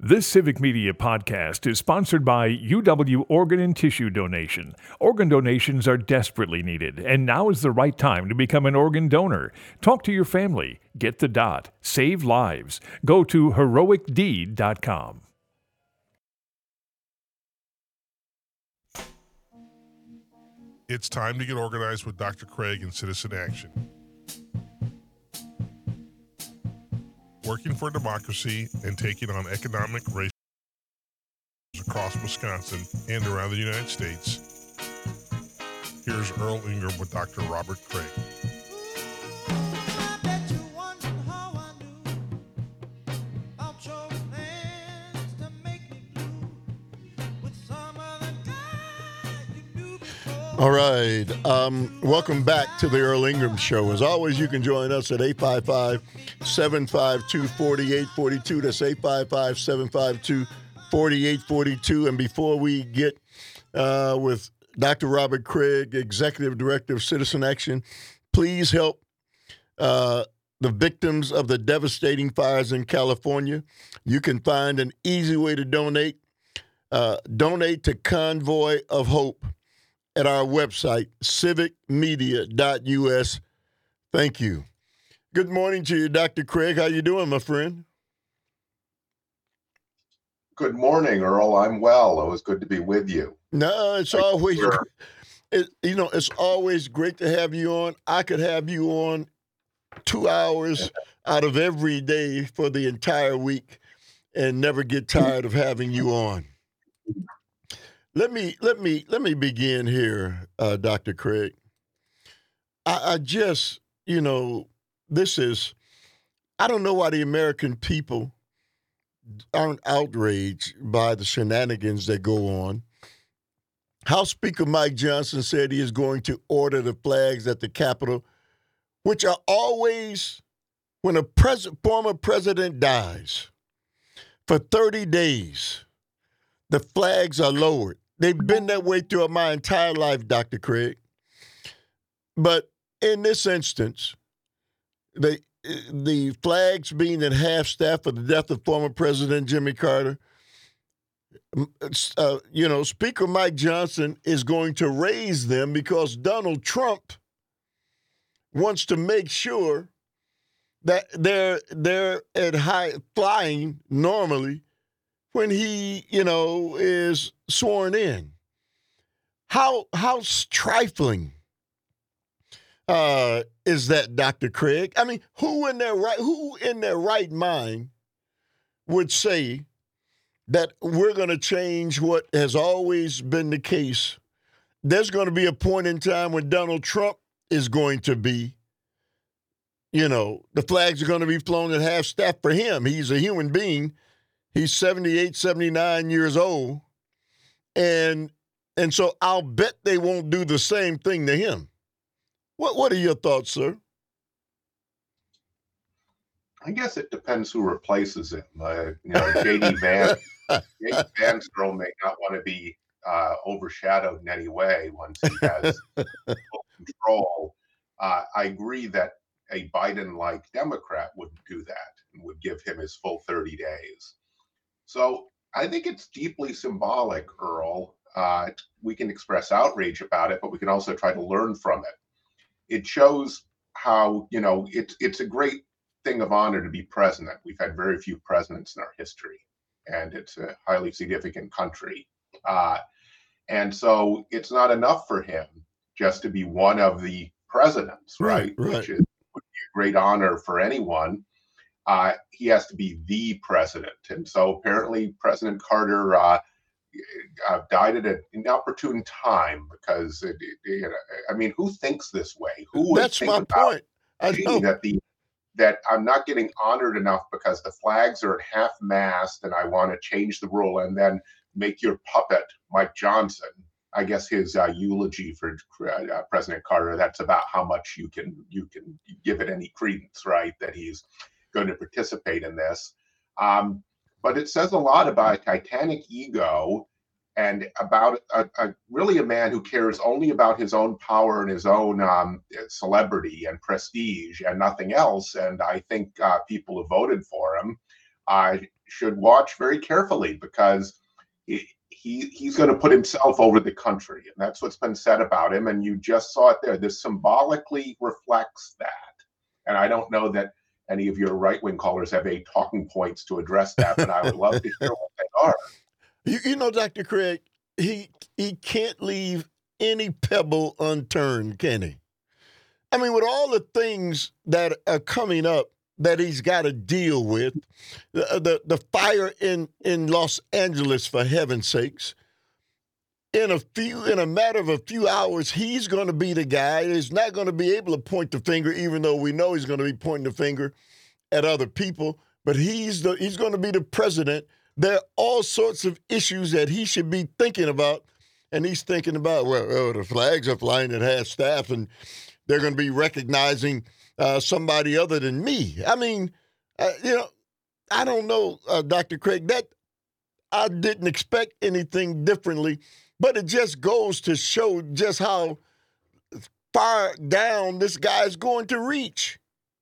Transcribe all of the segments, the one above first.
This Civic Media podcast is sponsored by UW Organ and Tissue Donation. Organ donations are desperately needed, and now is the right time to become an organ donor. Talk to your family. Get the dot. Save lives. Go to heroicdeed.com. It's time to get organized with Dr. Craig and Citizen Action. Working for democracy and taking on economic race across Wisconsin and around the United States. Here's Earl Ingram with Dr. Robert Craig. All right. Welcome back to the Earl Ingram Show. As always, you can join us at 855-752-4842. That's 855-752-4842. And before we get with Dr. Robert Craig, Executive Director of Citizen Action, please help the victims of the devastating fires in California. You can find an easy way to donate. Donate to Convoy of Hope at our website, civicmedia.us. Thank you. Good morning to you, Dr. Craig. How you doing, my friend? Good morning, Earl. I'm well. It was good to be with you. No, it's always, it's always great to have you on. I could have you on 2 hours out of every day for the entire week and never get tired of having you on. Let me begin here, Dr. Craig. I just, this is, I don't know why the American people aren't outraged by the shenanigans that go on. House Speaker Mike Johnson said he is going to order the flags at the Capitol, which are always, when a former president dies, for 30 days, the flags are lowered. They've been that way throughout my entire life, Dr. Craig. But in this instance, the flags being at half-staff for the death of former President Jimmy Carter, Speaker Mike Johnson is going to raise them because Donald Trump wants to make sure that they're at high flying normally when he, is sworn in. How trifling is that, Dr. Craig? I mean, who in their right mind would say that we're going to change what has always been the case? There's going to be a point in time when Donald Trump is going to be, the flags are going to be flown at half staff for him. He's a human being. He's 78, 79 years old. And so I'll bet they won't do the same thing to him. What are your thoughts, sir? I guess it depends who replaces him. J.D. Vance girl may not want to be overshadowed in any way once he has full control. I agree that a Biden-like Democrat wouldn't do that and would give him his full 30 days. So I think it's deeply symbolic, Earl. We can express outrage about it, but we can also try to learn from it. It shows how, it's a great thing of honor to be president. We've had very few presidents in our history, and it's a highly significant country. And so it's not enough for him just to be one of the presidents, right? Which would be a great honor for anyone. He has to be the president. And so apparently President Carter died at an inopportune time because, who thinks this way? Who would That's think my point. I know. That I'm not getting honored enough because the flags are at half-mast and I want to change the rule and then make your puppet, Mike Johnson, I guess his eulogy for President Carter, that's about how much you can give it any credence, right, that he's going to participate in this. But it says a lot about a titanic ego and about really a man who cares only about his own power and his own celebrity and prestige and nothing else. And I think people who voted for him should watch very carefully, because he's going to put himself over the country, and that's what's been said about him. And you just saw it there. This symbolically reflects that. And I don't know that any of your right-wing callers have any talking points to address that, but I would love to hear what they are. You know, Dr. Craig, he can't leave any pebble unturned, can he? I mean, with all the things that are coming up that he's got to deal with, the fire in Los Angeles, for heaven's sakes, in a matter of a few hours, he's going to be the guy. He's not going to be able to point the finger, even though we know he's going to be pointing the finger at other people. But he's going to be the president. There are all sorts of issues that he should be thinking about, and he's thinking about, well, the flags are flying at half staff, and they're going to be recognizing somebody other than me. I mean, I don't know, Dr. Craig, that I didn't expect anything differently, but it just goes to show just how far down this guy's going to reach.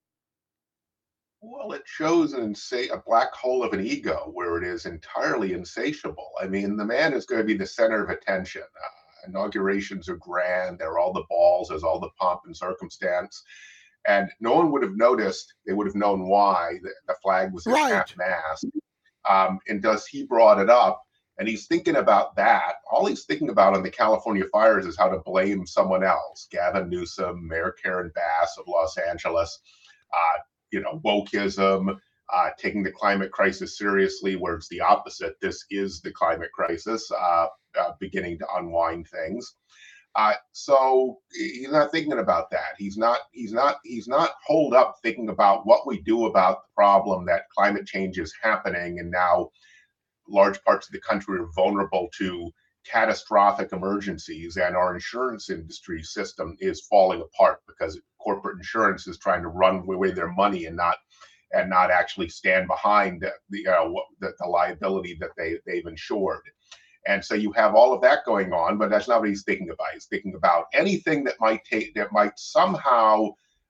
Well, it shows a black hole of an ego where it is entirely insatiable. I mean, the man is going to be the center of attention. Inaugurations are grand. There are all the balls. There's all the pomp and circumstance. And no one would have noticed. They would have known why the flag was at half-mast. And thus he brought it up. And he's thinking about that. All he's thinking about on the California fires is how to blame someone else. Gavin Newsom, Mayor Karen Bass of Los Angeles, wokeism, taking the climate crisis seriously, where it's the opposite. This is the climate crisis, beginning to unwind things. So he's not thinking about that. He's not holed up thinking about what we do about the problem that climate change is happening, and now large parts of the country are vulnerable to catastrophic emergencies, and our insurance industry system is falling apart because corporate insurance is trying to run away their money and not actually stand behind the liability that they've insured. And so you have all of that going on, but that's not what he's thinking about. He's thinking about anything that might somehow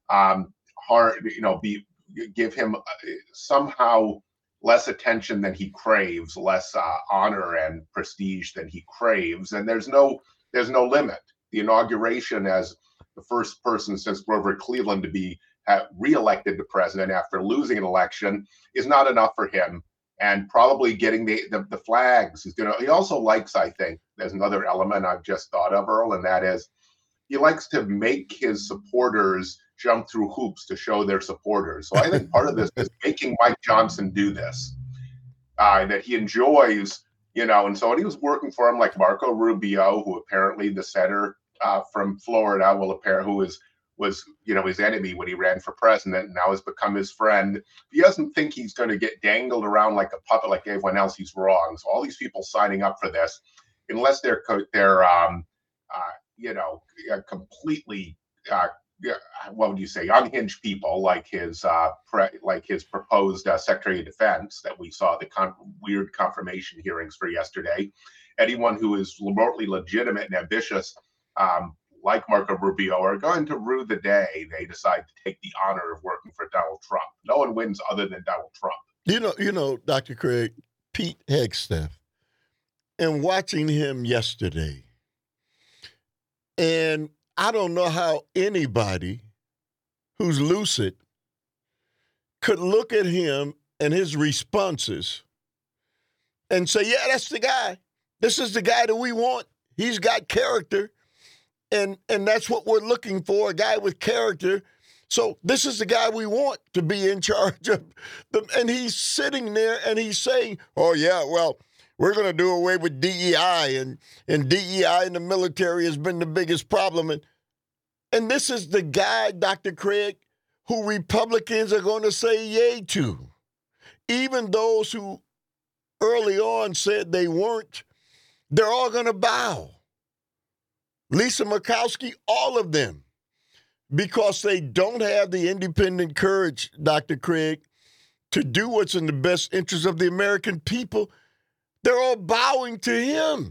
give him somehow less attention than he craves, less honor and prestige than he craves. And there's no limit. The inauguration as the first person since Grover Cleveland to be reelected to president after losing an election is not enough for him. And probably getting the flags. He also likes, I think, there's another element I've just thought of, Earl, and that is he likes to make his supporters jump through hoops to show their supporters. So I think part of this is making Mike Johnson do this, that he enjoys, and so when he was working for him, like Marco Rubio, who apparently the senator from Florida who was his enemy when he ran for president, and now has become his friend. If he doesn't think he's going to get dangled around like a puppet like everyone else, he's wrong. So all these people signing up for this, unless they're completely what would you say, unhinged people like his proposed Secretary of Defense that we saw the weird confirmation hearings for yesterday. Anyone who is remotely legitimate and ambitious, like Marco Rubio, are going to rue the day they decide to take the honor of working for Donald Trump. No one wins other than Donald Trump. You know, Dr. Craig, Pete Hegseth, and watching him yesterday, and I don't know how anybody who's lucid could look at him and his responses and say, yeah, that's the guy. This is the guy that we want. He's got character. And that's what we're looking for, a guy with character. So this is the guy we want to be in charge of them. And he's sitting there and he's saying, oh, yeah, well, we're going to do away with DEI. And DEI in the military has been the biggest problem. And this is the guy, Dr. Craig, who Republicans are going to say yay to. Even those who early on said they weren't, they're all going to bow. Lisa Murkowski, all of them, because they don't have the independent courage, Dr. Craig, to do what's in the best interest of the American people. They're all bowing to him.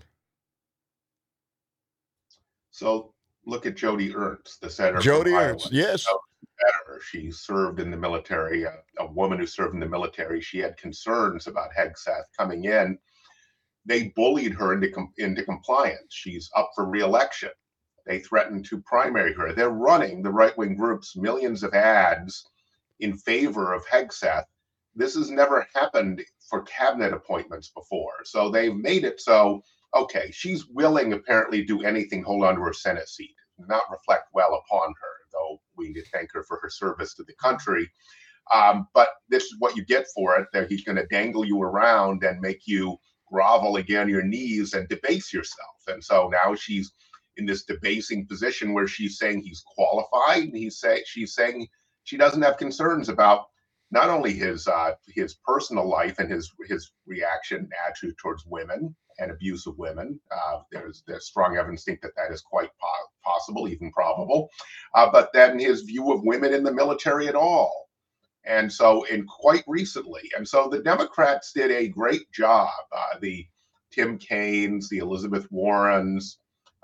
So look at Jody Ernst, the senator. Jody Ernst, yes. better. She served in the military, a woman who served in the military. She had concerns about Hegseth coming in. They bullied her into compliance. She's up for re-election. They threatened to primary her. They're running, the right-wing groups, millions of ads in favor of Hegseth. This has never happened for cabinet appointments before. So they've made it so, okay, she's willing apparently to do anything, hold on to her Senate seat, not reflect well upon her, though we need to thank her for her service to the country. But this is what you get for it, that he's going to dangle you around and make you grovel again on your knees and debase yourself. And so now she's in this debasing position where she's saying he's qualified, and she's saying she doesn't have concerns about not only his personal life and his reaction and attitude towards women and abuse of women. There's strong evidence to think that is quite possible, even probable. But then his view of women in the military at all. And so, quite recently. And so the Democrats did a great job. The Tim Kaines, the Elizabeth Warrens,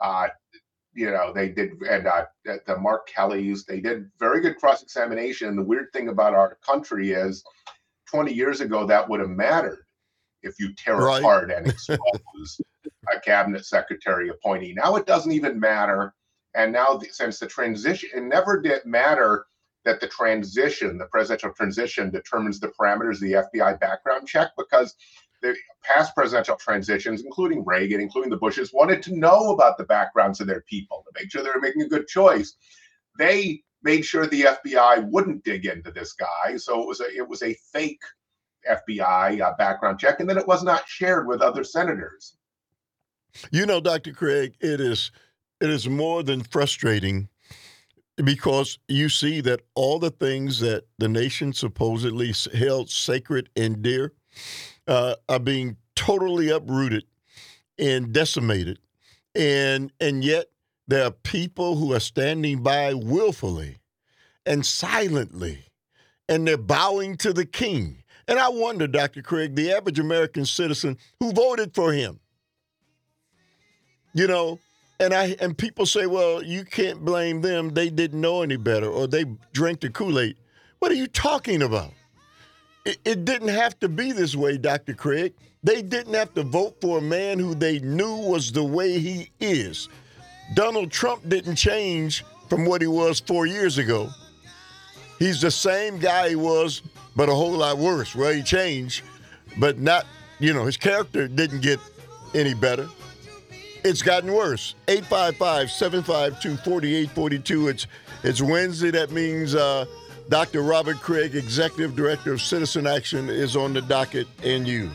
they did, and the Mark Kellys, they did very good cross-examination. And the weird thing about our country is 20 years ago, that would have mattered if you tear apart and expose a cabinet secretary appointee. Now it doesn't even matter. And now, since the transition, it never did matter that the presidential transition determines the parameters of the FBI background check, because the past presidential transitions, including Reagan, including the Bushes, wanted to know about the backgrounds of their people to make sure they were making a good choice. They made sure the FBI wouldn't dig into this guy, so it was a fake FBI background check, and then it was not shared with other senators. Dr. Craig, it is more than frustrating, because you see that all the things that the nation supposedly held sacred and dear are being totally uprooted and decimated. And yet there are people who are standing by willfully and silently, and they're bowing to the king. And I wonder, Dr. Craig, the average American citizen who voted for him, and people say, well, you can't blame them. They didn't know any better, or they drank the Kool-Aid. What are you talking about? It didn't have to be this way, Dr. Craig. They didn't have to vote for a man who they knew was the way he is. Donald Trump didn't change from what he was 4 years ago. He's the same guy he was, but a whole lot worse. Well, he changed, but not, his character didn't get any better. It's gotten worse. 855-752-4842. It's Wednesday. That means Dr. Robert Craig, Executive Director of Citizen Action, is on the docket, and you.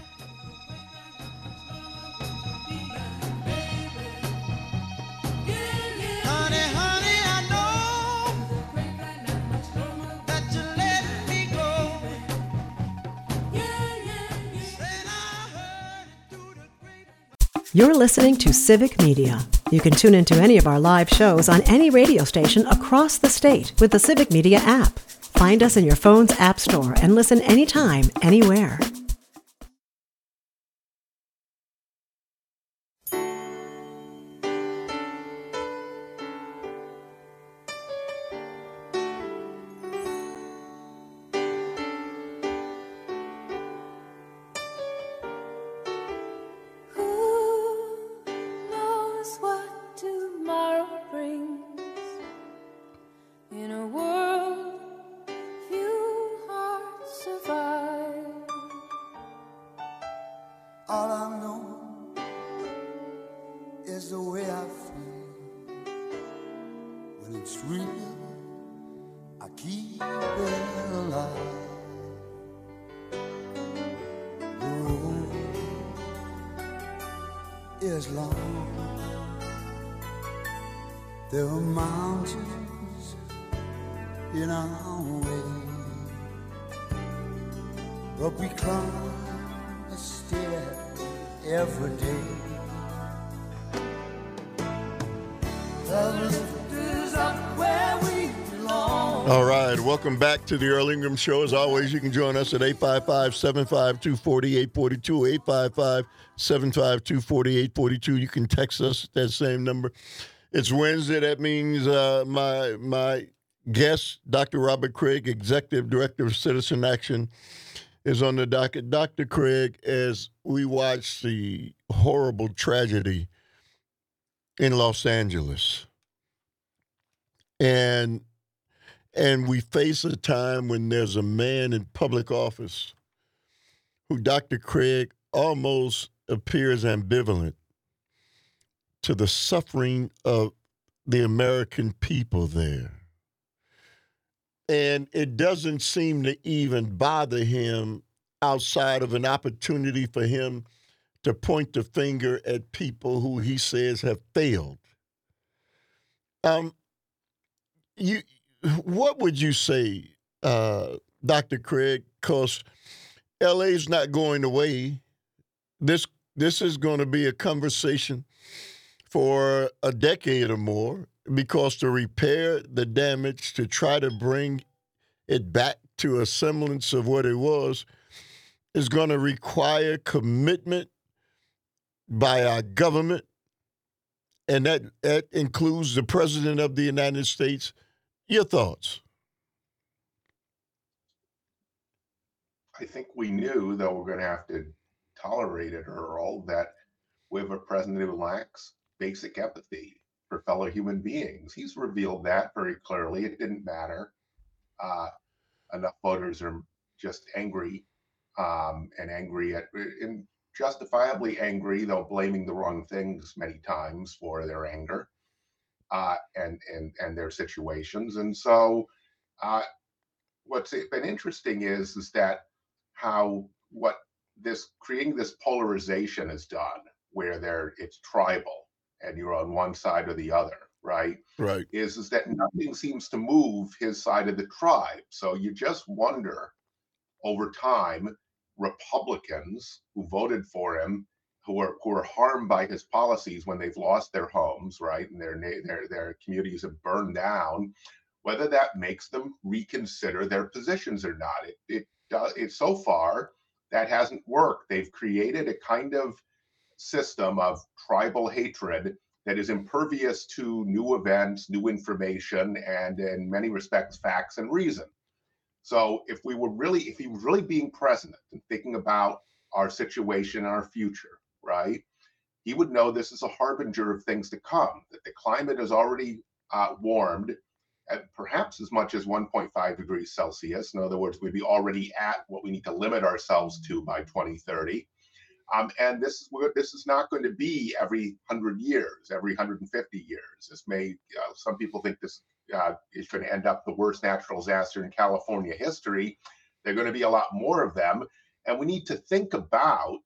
You're listening to Civic Media. You can tune into any of our live shows on any radio station across the state with the Civic Media app. Find us in your phone's app store and listen anytime, anywhere. There are mountains in our way, but we climb a stair every day. The lifters up where we belong. All right, welcome back to the Earl Ingram Show. As always, you can join us at 855-752-4842, 855-752-4842. You can text us at that same number. It's Wednesday. That means my guest, Dr. Robert Craig, Executive Director of Citizen Action, is on the docket. Dr. Craig, as we watch the horrible tragedy in Los Angeles, and we face a time when there's a man in public office who Dr. Craig almost appears ambivalent to the suffering of the American people there. And it doesn't seem to even bother him outside of an opportunity for him to point the finger at people who he says have failed. What would you say, Dr. Craig? Because LA's not going away. This is going to be a conversation for a decade or more, because to repair the damage, to try to bring it back to a semblance of what it was, is going to require commitment by our government, and that includes the President of the United States. Your thoughts? I think we knew, though we're going to have to tolerate it, Earl, that we have a president who lacks basic empathy for fellow human beings. He's revealed that very clearly. It didn't matter. Enough voters are just angry, and justifiably angry, though blaming the wrong things many times for their anger and their situations. And so, what's been interesting is that what this creating this polarization has done, where it's tribal and you're on one side or the other, right? Right. Is that nothing seems to move his side of the tribe. So you just wonder over time, Republicans who voted for him, who are harmed by his policies when they've lost their homes, right, and their communities have burned down, whether that makes them reconsider their positions or not. It so far that hasn't worked. They've created a kind of system of tribal hatred that is impervious to new events, new information, and in many respects, facts and reason. So if he was really being president and thinking about our situation and our future, right, he would know this is a harbinger of things to come, that the climate has already warmed at perhaps as much as 1.5 degrees Celsius. In other words, we'd be already at what we need to limit ourselves to by 2030. And this is not going to be every 100 years, every 150 years. This may, some people think this is going to end up the worst natural disaster in California history. There are going to be a lot more of them. And we need to think about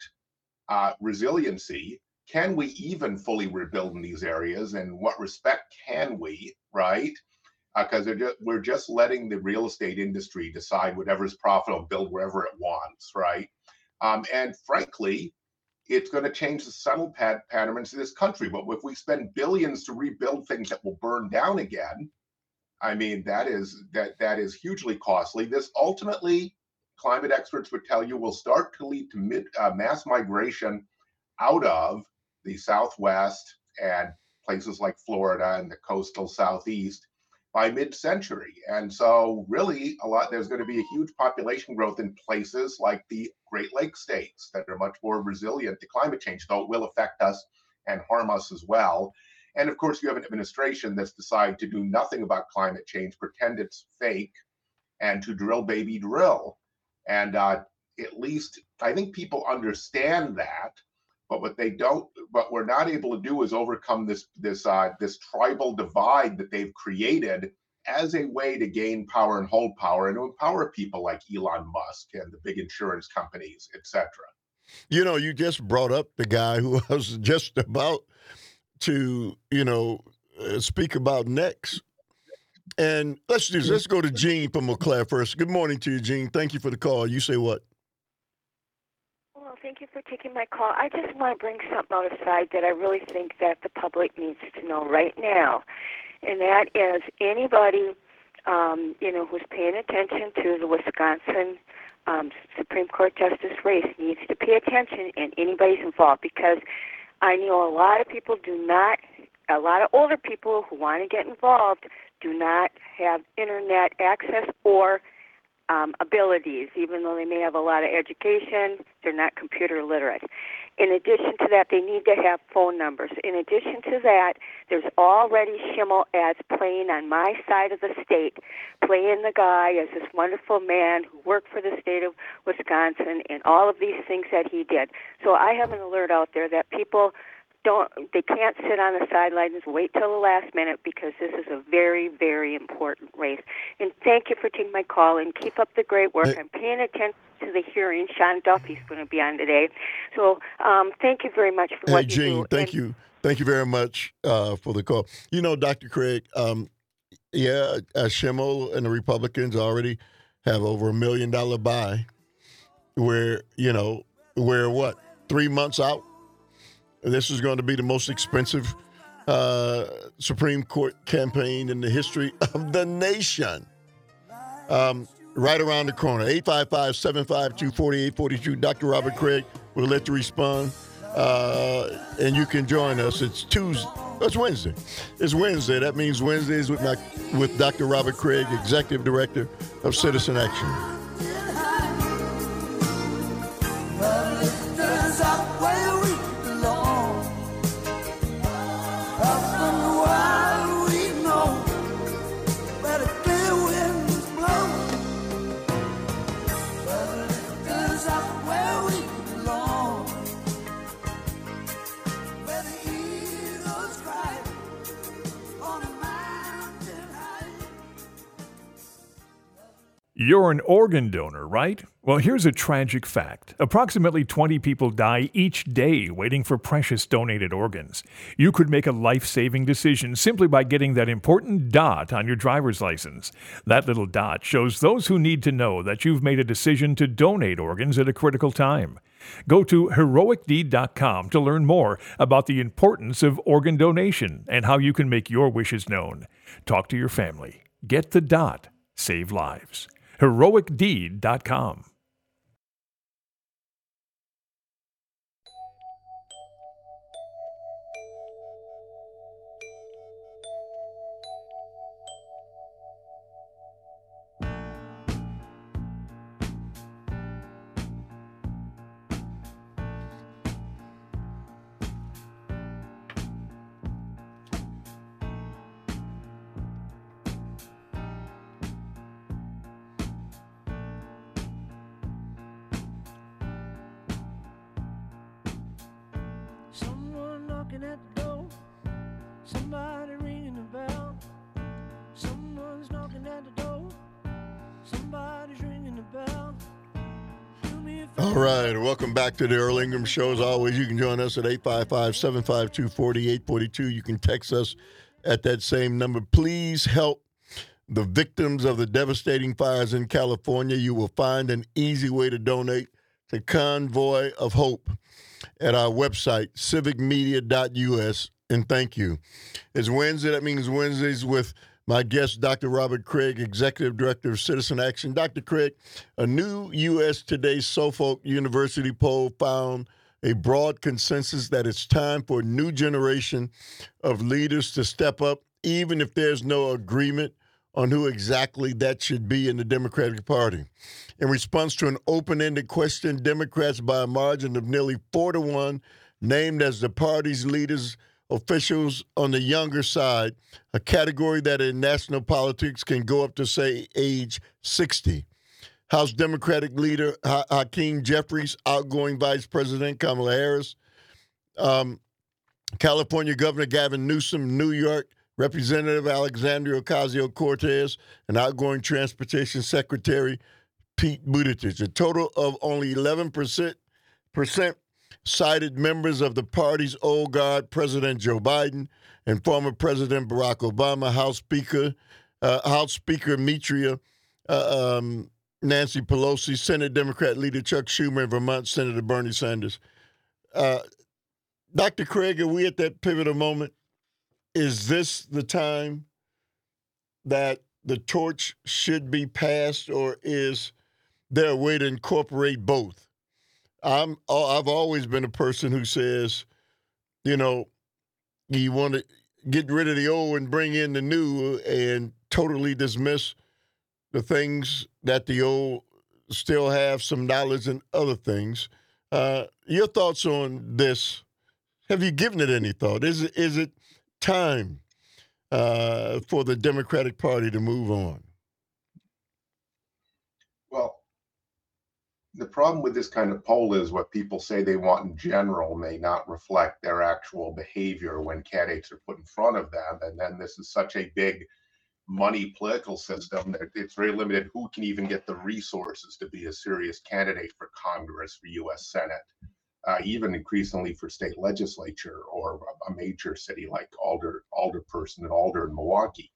resiliency. Can we even fully rebuild in these areas? And in what respect can we, right? Because we're just letting the real estate industry decide whatever's profitable, build wherever it wants, right? And frankly, it's going to change the settle patterns of this country. But if we spend billions to rebuild things that will burn down again, I mean, that is hugely costly. This ultimately, climate experts would tell you, will start to lead to mass migration out of the Southwest and places like Florida and the coastal Southeast by mid-century. And so really there's going to be a huge population growth in places like the Great Lakes states that are much more resilient to climate change, though it will affect us and harm us as well. And of course, you have an administration that's decided to do nothing about climate change, pretend it's fake, and to drill, baby, drill. And at least I think people understand that, but what we're not able to do is overcome this tribal divide that they've created as a way to gain power and hold power and to empower people like Elon Musk and the big insurance companies, etc. You know, you just brought up the guy who I was just about to, speak about next. And let's do this. Let's go to Gene from Eau Claire first. Good morning to you, Gene. Thank you for the call. You say what? Well, thank you for taking my call. I just want to bring something out aside that I really think that the public needs to know right now, and that is anybody, who's paying attention to the Wisconsin Supreme Court justice race needs to pay attention, and anybody's involved, because I know a lot of people do not a lot of older people who want to get involved do not have internet access or abilities. Even though they may have a lot of education, they're not computer literate. In addition to that, they need to have phone numbers. In addition to that, there's already Schimmel ads playing on my side of the state, playing the guy as this wonderful man who worked for the state of Wisconsin and all of these things that he did. So I have an alert out there that people they can't sit on the sidelines and wait till the last minute, because this is a very, very important race. And thank you for taking my call, and keep up the great work. I'm paying attention to the hearing. Sean Duffy's going to be on today. So thank you very much for what you do. Hey, Jean, thank you. Thank you very much for the call. You know, Dr. Craig, Schimmel and the Republicans already have over $1 million buy where what, 3 months out? This is going to be the most expensive Supreme Court campaign in the history of the nation. Right around the corner, 855-752-4842. Dr. Robert Craig will let you respond, and you can join us. It's Tuesday. It's Wednesday. It's Wednesday. That means Wednesdays with Dr. Robert Craig, Executive Director of Citizen Action. You're an organ donor, right? Well, here's a tragic fact. Approximately 20 people die each day waiting for precious donated organs. You could make a life-saving decision simply by getting that important dot on your driver's license. That little dot shows those who need to know that you've made a decision to donate organs at a critical time. Go to heroicdeed.com to learn more about the importance of organ donation and how you can make your wishes known. Talk to your family. Get the dot. Save lives. heroicdeed.com. Someone knocking at the door, somebody ringing the bell. Someone's knocking at the door, somebody's ringing the bell. All right, welcome back to the Earl Ingram Show. As always, you can join us at 855-752-4842. You can text us at that same number. Please help the victims of the devastating fires in California. You will find an easy way to donate to Convoy of Hope at our website, civicmedia.us, and thank you. It's Wednesday. That means Wednesdays with my guest, Dr. Robert Craig, Executive Director of Citizen Action. Dr. Craig, a new U.S. Today Suffolk University poll found a broad consensus that it's time for a new generation of leaders to step up, even if there's no agreement on who exactly that should be in the Democratic Party. In response to an open-ended question, Democrats, by a margin of nearly 4-1, named as the party's leaders officials on the younger side, a category that in national politics can go up to, say, age 60. House Democratic leader Hakeem Jeffries, outgoing Vice President Kamala Harris, California Governor Gavin Newsom, New York Representative Alexandria Ocasio-Cortez, and outgoing Transportation Secretary Pete Buttigieg. A total of only 11% cited members of the party's old guard, President Joe Biden and former President Barack Obama, House Speaker Mitria, Nancy Pelosi, Senate Democrat leader Chuck Schumer, and Vermont Senator Bernie Sanders. Dr. Craig, are we at that pivotal moment? Is this the time that the torch should be passed, or is there a way to incorporate both? I've always been a person who says, you want to, get rid of the old and bring in the new and totally dismiss the things that the old still have some knowledge and other things. Your thoughts on this? Have you given it any thought? Is it time for the Democratic Party to move on? Well, the problem with this kind of poll is what people say they want in general may not reflect their actual behavior when candidates are put in front of them. And then this is such a big money political system that it's very limited who can even get the resources to be a serious candidate for Congress, for U.S. Senate, even increasingly for state legislature or a major city like Alderperson and Alder in Milwaukee.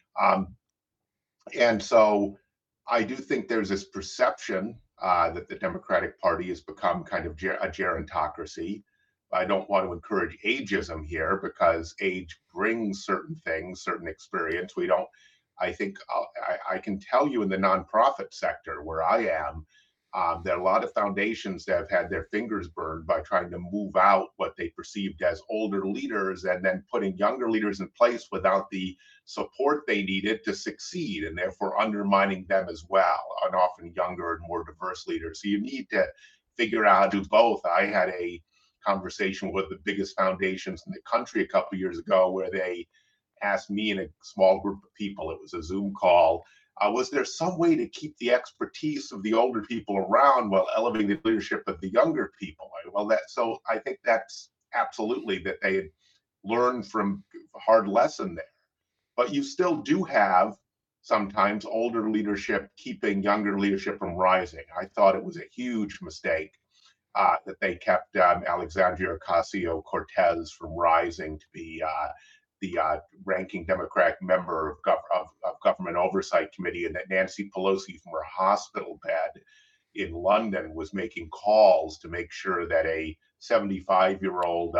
And so I do think there's this perception that the Democratic Party has become kind of a gerontocracy. I don't want to encourage ageism here because age brings certain things, certain experience. I think I can tell you in the nonprofit sector where I am, there are a lot of foundations that have had their fingers burned by trying to move out what they perceived as older leaders and then putting younger leaders in place without the support they needed to succeed, and therefore undermining them as well, and often younger and more diverse leaders. So you need to figure out how to do both. I had a conversation with the biggest foundations in the country a couple of years ago where they asked me and a small group of people, it was a Zoom call, was there some way to keep the expertise of the older people around while elevating the leadership of the younger people? So I think that's absolutely that they had learned from a hard lesson there. But you still do have sometimes older leadership keeping younger leadership from rising. I thought it was a huge mistake that they kept Alexandria Ocasio-Cortez from rising to be the ranking Democratic member of Government Oversight Committee, and that Nancy Pelosi from her hospital bed in London was making calls to make sure that a 75-year-old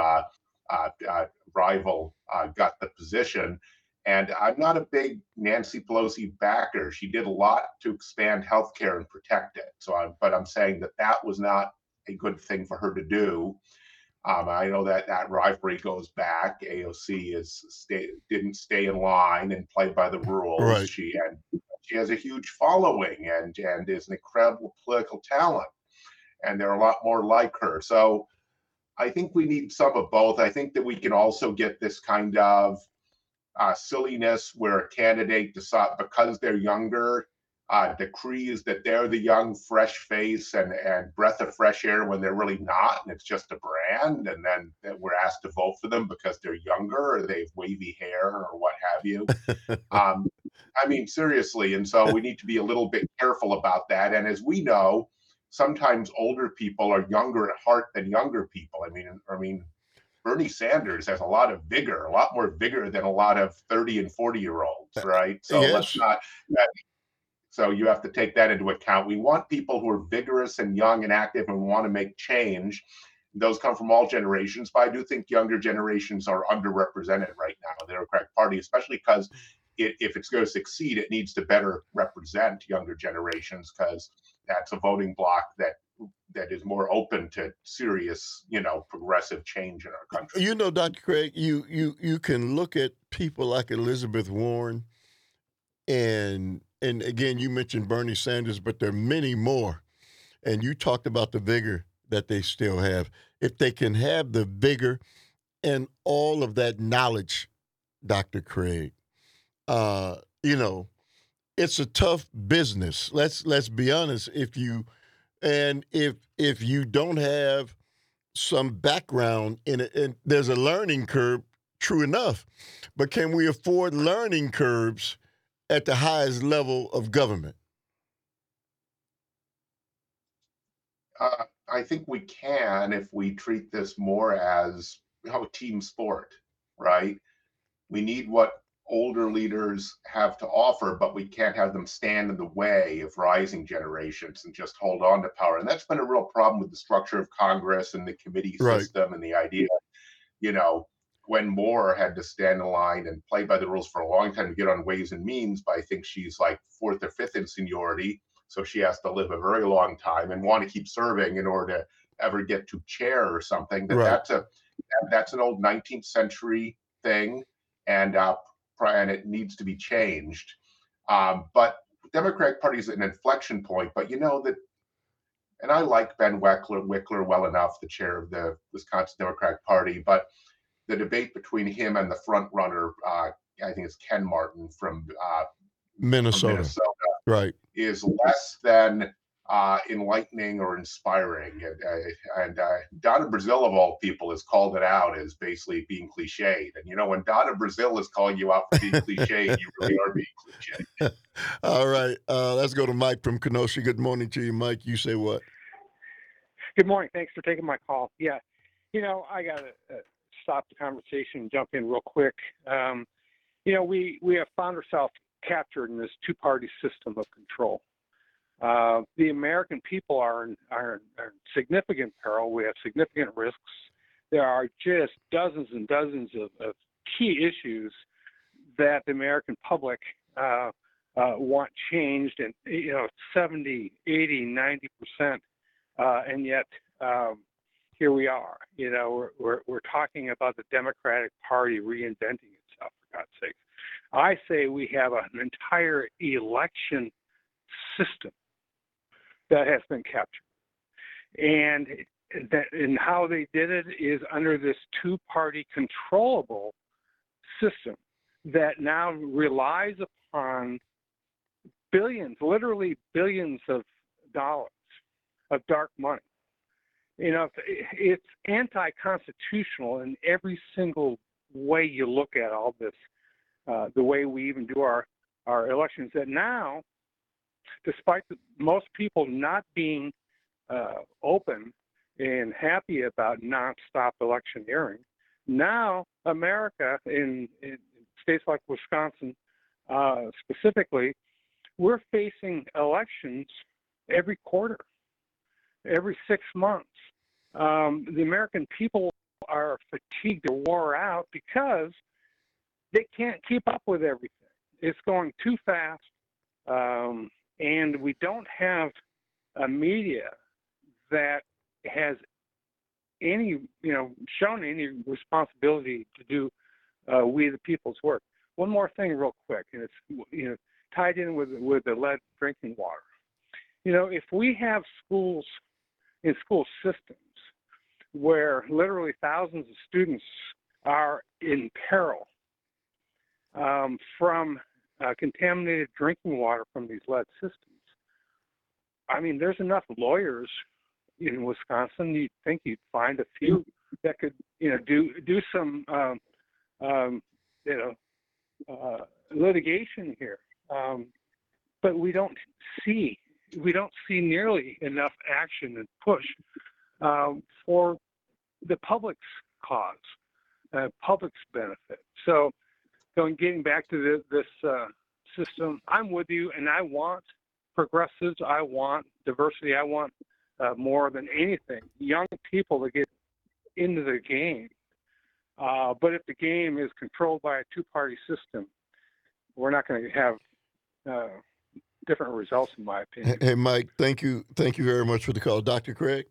rival got the position. And I'm not a big Nancy Pelosi backer. She did a lot to expand healthcare and protect it. But I'm saying that was not a good thing for her to do. I know that rivalry goes back. AOC didn't stay in line and play by the rules. Right. She has a huge following and is an incredible political talent. And there are a lot more like her. So I think we need some of both. I think that we can also get this kind of silliness where a candidate decides because they're younger, decrees that they're the young, fresh face and breath of fresh air when they're really not, and it's just a brand. And then we're asked to vote for them because they're younger or they have wavy hair or what have you. I mean, seriously. And so we need to be a little bit careful about that. And as we know, sometimes older people are younger at heart than younger people. I mean, Bernie Sanders has a lot of vigor, a lot more vigor than a lot of 30 and 40-year-olds, right? So Yes. let's not. So you have to take that into account. We want people who are vigorous and young and active and want to make change. Those come from all generations, but I do think younger generations are underrepresented right now in the Democratic Party, especially because if it's going to succeed, it needs to better represent younger generations because that's a voting bloc that is more open to serious, progressive change in our country. Dr. Craig, you can look at people like Elizabeth Warren, and again, you mentioned Bernie Sanders, but there are many more. And you talked about the vigor that they still have. If they can have the vigor and all of that knowledge, Dr. Craig, it's a tough business. Let's be honest. If you don't have some background in it, and there's a learning curve, true enough, but can we afford learning curves at the highest level of government? I think we can if we treat this more as a team sport, right? We need what older leaders have to offer, but we can't have them stand in the way of rising generations and just hold on to power. And that's been a real problem with the structure of Congress and the committee system and the idea, when Moore had to stand in line and play by the rules for a long time to get on Ways and Means, but I think she's like 4th or 5th in seniority. So she has to live a very long time and want to keep serving in order to ever get to chair or something. That's an old 19th century thing. and it needs to be changed. But the Democratic Party is an inflection point. But you know that, and I like Ben Wickler well enough, the chair of the Wisconsin Democratic Party, but the debate between him and the front runner, I think it's Ken Martin from Minnesota, right, is less than enlightening or inspiring. And Donna Brazile, of all people, has called it out as basically being cliched. And, you know, when Donna Brazile is calling you out for being cliched, you really are being cliched. All right. Let's go to Mike from Kenosha. Good morning to you, Mike. You say what? Good morning. Thanks for taking my call. Yeah. You know, I got to stop the conversation and jump in real quick. You know, we have found ourselves captured in this two-party system of control. The American people are in significant peril. We have significant risks. There are just dozens and dozens of key issues that the American public want changed, and, you know, 70, 80, 90%. And yet here we are. You know, we're talking about the Democratic Party reinventing itself, for God's sake. I say we have an entire election system that has been captured. And how they did it is under this two-party controllable system that now relies upon billions, literally billions of dollars of dark money. You know, it's anti-constitutional in every single way you look at all this, the way we even do our elections, that now, despite most people not being open and happy about nonstop electioneering, now America, in states like Wisconsin specifically, we're facing elections every quarter, every 6 months. The American people are fatigued or wore out because they can't keep up with everything. It's going too fast, and we don't have a media that has any, you know, shown any responsibility to do we the people's work. One more thing real quick, and it's, you know, tied in with the lead drinking water. You know, if we have schools in school systems where literally thousands of students are in peril from contaminated drinking water from these lead systems, I mean, there's enough lawyers in Wisconsin. You'd think you'd find a few that could, you know, do some, litigation here. But we don't see nearly enough action and push for the public's cause, public's benefit. So, getting back to this system, I'm with you, and I want progressives. I want diversity. I want more than anything young people to get into the game. But if the game is controlled by a two-party system, we're not going to have different results, in my opinion. Hey, Mike, thank you very much for the call. Dr. Craig?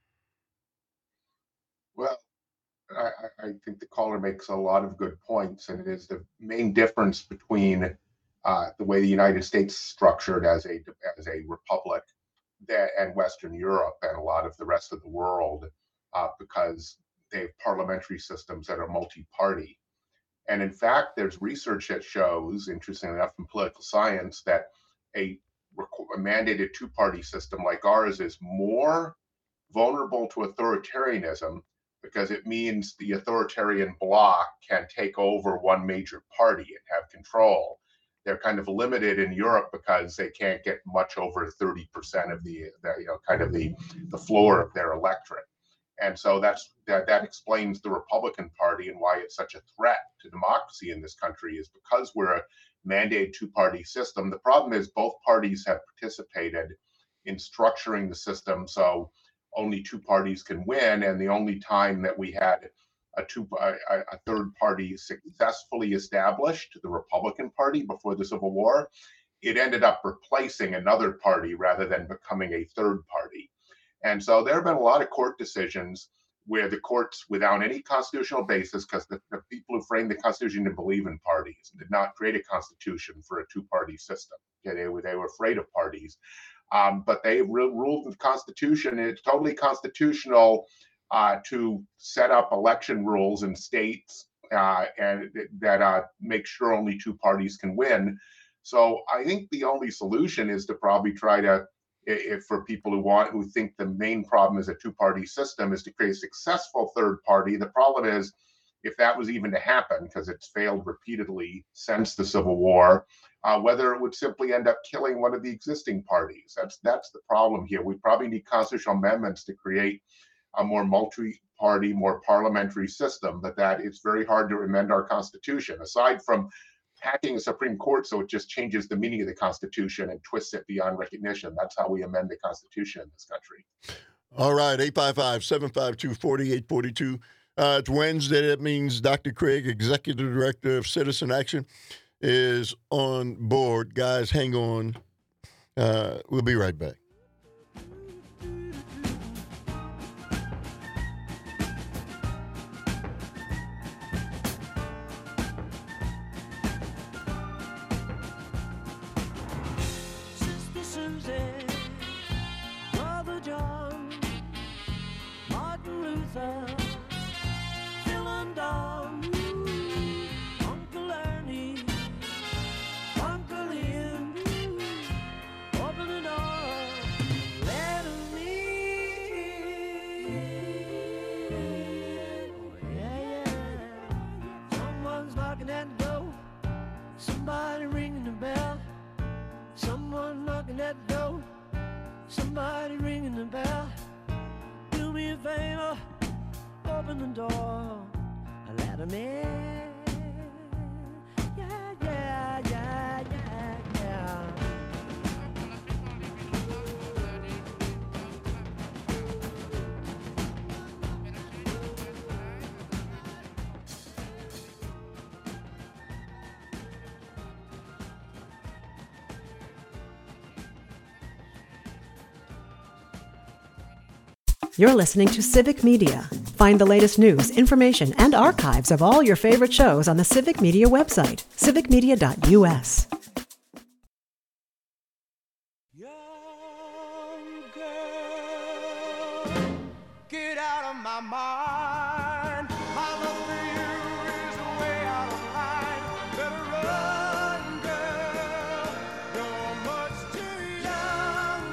Well, I think the caller makes a lot of good points, and it is the main difference between the way the United States is structured as a republic and Western Europe and a lot of the rest of the world, because they have parliamentary systems that are multi-party. And in fact, there's research that shows, interestingly enough, in political science, that a mandated two-party system like ours is more vulnerable to authoritarianism because it means the authoritarian bloc can take over one major party and have control. They're kind of limited in Europe because they can't get much over 30% of the floor of their electorate. And so that explains the Republican Party and why it's such a threat to democracy in this country, is because we're a mandated two-party system. The problem is both parties have participated in structuring the system so only two parties can win, and the only time that we had a third party successfully established, the Republican Party, before the Civil War, it ended up replacing another party rather than becoming a third party. And so there have been a lot of court decisions where the courts, without any constitutional basis, because the people who framed the Constitution didn't believe in parties, did not create a constitution for a two-party system. Okay, they were afraid of parties. But they ruled the Constitution. It's totally constitutional to set up election rules in states and that make sure only two parties can win. So I think the only solution is to probably try to, if for people who think the main problem is a two-party system, is to create a successful third party. The problem is, if that was even to happen, because it's failed repeatedly since the Civil War, whether it would simply end up killing one of the existing parties. That's the problem here. We probably need constitutional amendments to create a more multi-party, more parliamentary system, but that it's very hard to amend our Constitution, aside from hacking a Supreme Court so it just changes the meaning of the Constitution and twists it beyond recognition. That's how we amend the Constitution in this country. All right, 855-752-4842. It's Wednesday. That means Dr. Craig, Executive Director of Citizen Action, is on board. Guys, hang on. We'll be right back. Sister Susan, Brother John, Martin Luther, Phil and Don, Uncle Ernie, Uncle Ian, open the door, let them in. Yeah, yeah. Someone's knocking at the door, somebody ringing the bell. Someone knocking at the door, somebody ringing the bell. Do me a favor, open the door, let them in. Yeah, yeah, yeah, yeah, yeah. You're listening to Civic Media. Find the latest news, information, and archives of all your favorite shows on the Civic Media website, civicmedia.us. Young girl, get out of my mind. My love for you is way out of line. Better run, girl. You're much too young,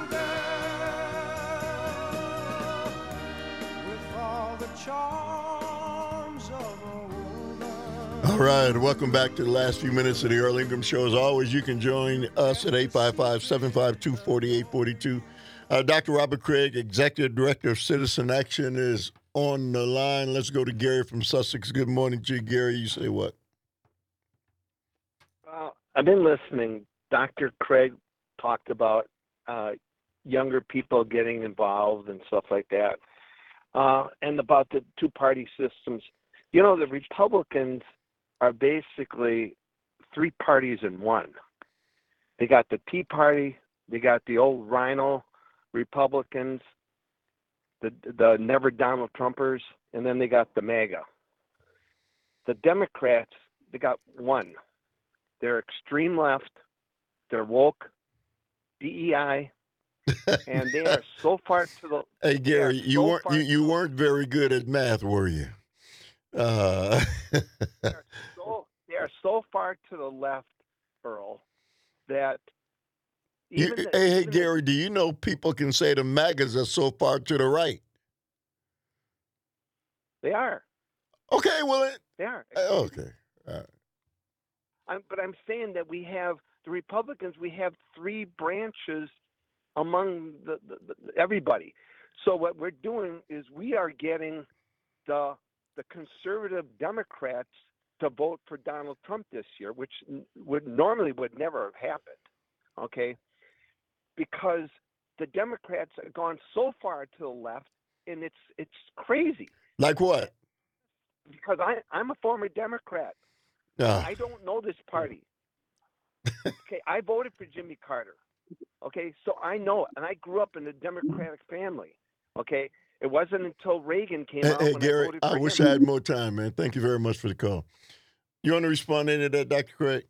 girl. With all the charms of a woman. All right, welcome back to the last few minutes of the Earl Ingram Show. As always, you can join us at 855-752-4842. Dr. Robert Craig, Executive Director of Citizen Action, is on the line. Let's go to Gary from Sussex. Good morning to you, Gary. You say what? I've been listening. Dr. Craig talked about younger people getting involved and stuff like that, and about the two-party systems. You know, the Republicans are basically three parties in one. They got the Tea Party, they got the old Rhino Republicans, the never Donald Trumpers, and then they got the MAGA. The Democrats, they got one. They're extreme left, they're woke, DEI, and they are so far to the. Hey, Gary, you weren't very good at math, were you? They are so far to the left, Earl, that. Hey, Gary, do you know people can say the MAGAs are so far to the right? They are. Okay, well, They are. okay. All right. But I'm saying that we have the Republicans. We have three branches among the everybody. So what we're doing is we are getting the conservative Democrats to vote for Donald Trump this year, which would never have happened. Okay, because the Democrats have gone so far to the left, and it's crazy. Like what? Because I'm a former Democrat. I don't know this party. Okay, I voted for Jimmy Carter. Okay, so I know it, and I grew up in a Democratic family. Okay, It wasn't until Reagan came Hey, out hey when Gary, I voted for I wish him. I had more time, man. Thank you very much for the call. You want to respond to any of that, Dr. Craig?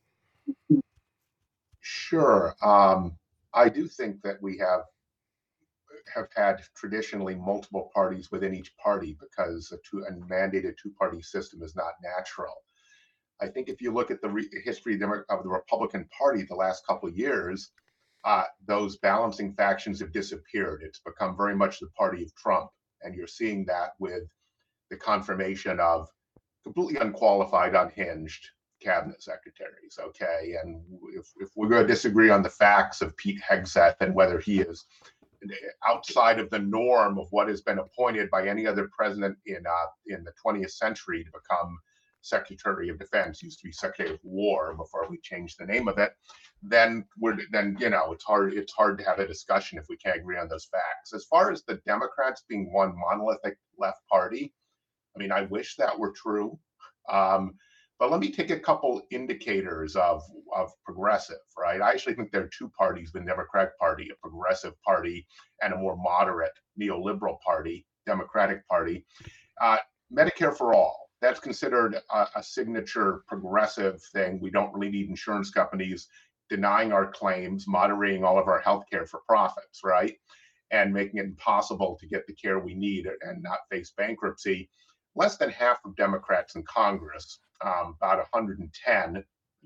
Sure. I do think that we have had traditionally multiple parties within each party because a mandated two-party system is not natural. I think if you look at the history of the Republican Party the last couple of years, those balancing factions have disappeared. It's become very much the party of Trump. And you're seeing that with the confirmation of completely unqualified, unhinged cabinet secretaries. Okay. And if we're going to disagree on the facts of Pete Hegseth and whether he is outside of the norm of what has been appointed by any other president in the 20th century to become Secretary of Defense, used to be Secretary of War before we changed the name of it, then it's hard to have a discussion if we can't agree on those facts. As far as the Democrats being one monolithic left party, I mean, I wish that were true. But let me take a couple indicators of progressive, right? I actually think there are two parties in the Democratic Party, a progressive party and a more moderate neoliberal party, Democratic Party. Medicare for all, that's considered a signature progressive thing. We don't really need insurance companies denying our claims, moderating all of our healthcare for profits, right? And making it impossible to get the care we need and not face bankruptcy. Less than half of Democrats in Congress, about 110,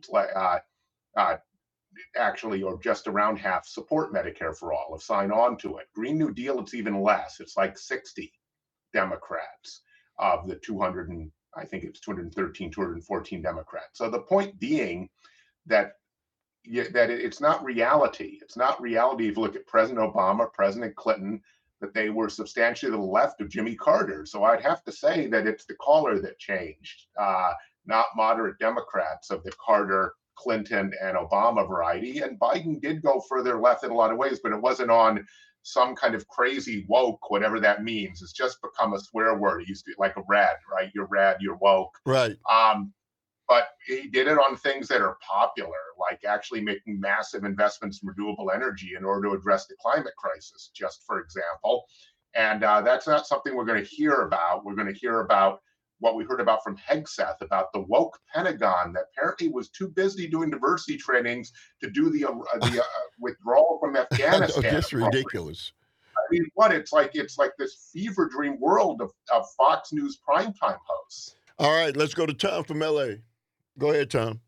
actually, or just around half, support Medicare for all, have signed on to it. Green New Deal, it's even less. It's like 60 Democrats of the 200, and I think it's 213, 214 Democrats. So the point being that it's not reality. It's not reality if you look at President Obama, President Clinton, that they were substantially to the left of Jimmy Carter. So I'd have to say that it's the caller that changed, not moderate Democrats of the Carter, Clinton, and Obama variety. And Biden did go further left in a lot of ways, but it wasn't on some kind of crazy woke, whatever that means. It's just become a swear word. It used to be like a rad, right? You're rad, you're woke. Right. But he did it on things that are popular, like actually making massive investments in renewable energy in order to address the climate crisis, just for example. And that's not something we're going to hear about. We're going to hear about what we heard about from Hegseth, about the woke Pentagon that apparently was too busy doing diversity trainings to do the withdrawal from Afghanistan. That's ridiculous. I mean, it's like this fever dream world of Fox News primetime hosts. All right, let's go to Tom from LA. Go ahead, Tom.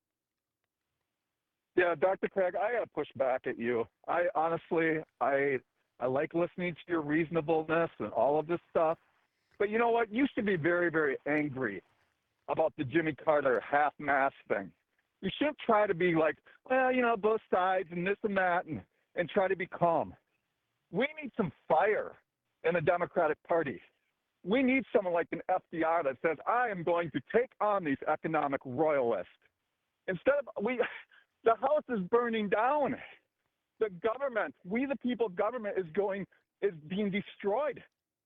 Yeah, Dr. Craig, I got to push back at you. I honestly like listening to your reasonableness and all of this stuff. But you know what? You should be very, very angry about the Jimmy Carter half-mast thing. You shouldn't try to be like, well, you know, both sides and this and that and try to be calm. We need some fire in the Democratic Party. We need someone like an FDR that says, I am going to take on these economic royalists. Instead of, the house is burning down. The government, we the people government is being destroyed.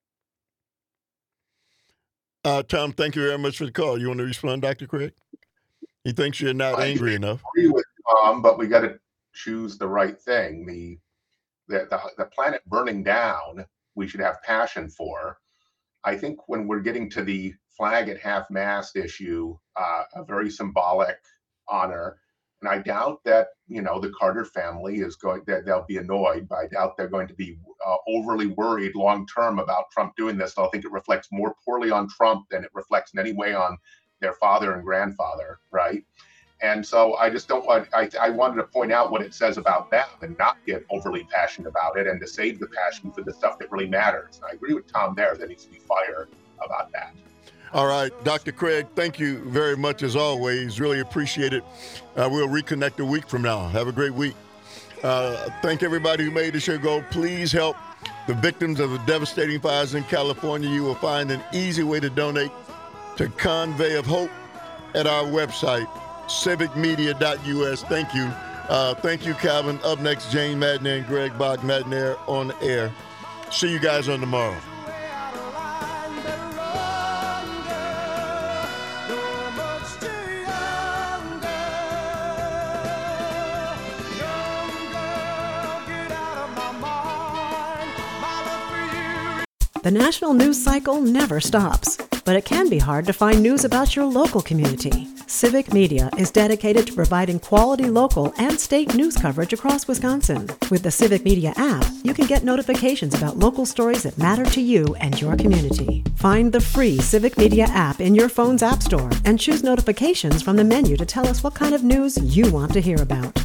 Tom, thank you very much for the call. You want to respond, Dr. Craig? He thinks you're not angry enough. I agree with Tom, but we got to choose the right thing. The planet burning down, we should have passion for. I think when we're getting to the flag at half-mast issue, a very symbolic honor, and I doubt that, the Carter family that they'll be annoyed, but I doubt they're going to be overly worried long-term about Trump doing this. I think it reflects more poorly on Trump than it reflects in any way on their father and grandfather, right? And so I just don't want, I wanted to point out what it says about them and not get overly passionate about it and to save the passion for the stuff that really matters. And I agree with Tom there. There needs to be fire about that. All right, Dr. Craig, thank you very much as always. Really appreciate it. We'll reconnect a week from now. Have a great week. Thank everybody who made the show go. Please help the victims of the devastating fires in California. You will find an easy way to donate to Convoy of Hope at our website, civicmedia.us. Thank you. Thank you, Calvin. Up next, Jane Madden and Greg Bach Madden on the air. See you guys on tomorrow. The national news cycle never stops, but it can be hard to find news about your local community. Civic Media is dedicated to providing quality local and state news coverage across Wisconsin. With the Civic Media app, you can get notifications about local stories that matter to you and your community. Find the free Civic Media app in your phone's app store and choose notifications from the menu to tell us what kind of news you want to hear about.